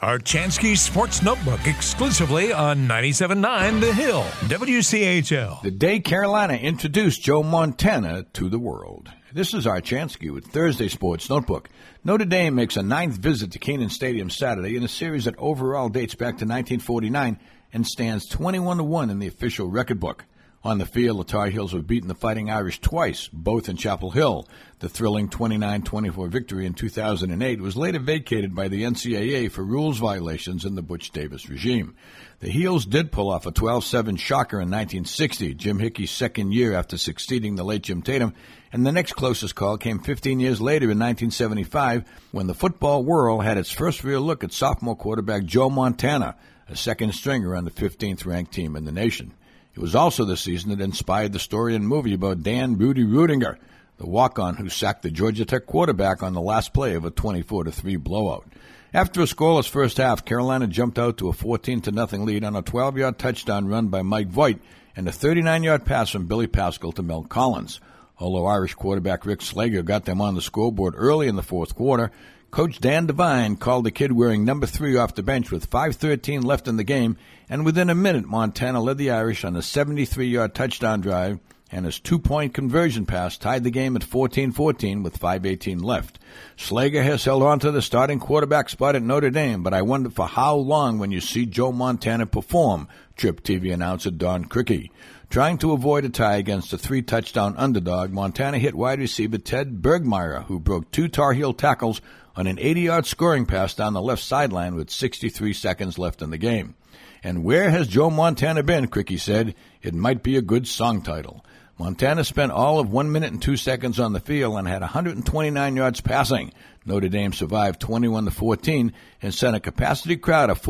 Archansky Sports Notebook exclusively on 97.9 The Hill, WCHL. The day Carolina introduced Joe Montana to the world. This is Archansky with Thursday Sports Notebook. Notre Dame makes a 9th visit to Kenan Stadium Saturday in a series that overall dates back to 1949 and stands 21-1 in the official record book. On the field, the Tar Heels have beaten the Fighting Irish twice, both in Chapel Hill. The thrilling 29-24 victory in 2008 was later vacated by the NCAA for rules violations in the Butch Davis regime. The Heels did pull off a 12-7 shocker in 1960, Jim Hickey's second year after succeeding the late Jim Tatum, and the next closest call came 15 years later in 1975 when the football world had its first real look at sophomore quarterback Joe Montana, a second stringer on the 15th-ranked team in the nation. It was also the season that inspired the story and movie about Dan Rudy Rudinger, the walk-on who sacked the Georgia Tech quarterback on the last play of a 24-3 blowout. After a scoreless first half, Carolina jumped out to a 14-0 lead on a 12-yard touchdown run by Mike Voigt and a 39-yard pass from Billy Pascal to Mel Collins. Although Irish quarterback Rick Slager got them on the scoreboard early in the fourth quarter, Coach Dan Devine called the kid wearing number 3 off the bench with 5:13 left in the game, and within a minute, Montana led the Irish on a 73-yard touchdown drive, and his 2-point conversion pass tied the game at 14-14 with 5:18 left. Slager has held on to the starting quarterback spot at Notre Dame, but I wonder for how long when you see Joe Montana perform, Trip TV announcer Don Criqui. Trying to avoid a tie against a 3-touchdown underdog, Montana hit wide receiver Ted Bergmeyer, who broke 2 Tar Heel tackles on an 80-yard scoring pass down the left sideline with 63 seconds left in the game. And where has Joe Montana been, Criqui said. It might be a good song title. Montana spent all of 1 minute and 2 seconds on the field and had 129 yards passing. Notre Dame survived 21-14 and sent a capacity crowd of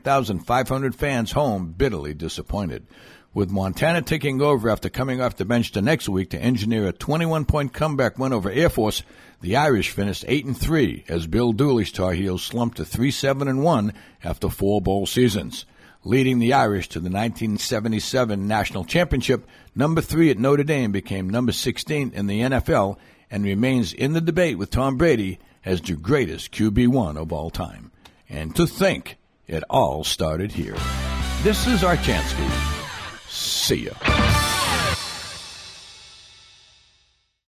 49,500 fans home bitterly disappointed. With Montana taking over after coming off the bench the next week to engineer a 21-point comeback win over Air Force, the Irish finished 8-3 as Bill Dooley's Tar Heels slumped to 3-7-1 after 4 bowl seasons. Leading the Irish to the 1977 National Championship, number 3 at Notre Dame became number 16 in the NFL and remains in the debate with Tom Brady as the greatest QB1 of all time. And to think, it all started here. This is Archansky. See ya.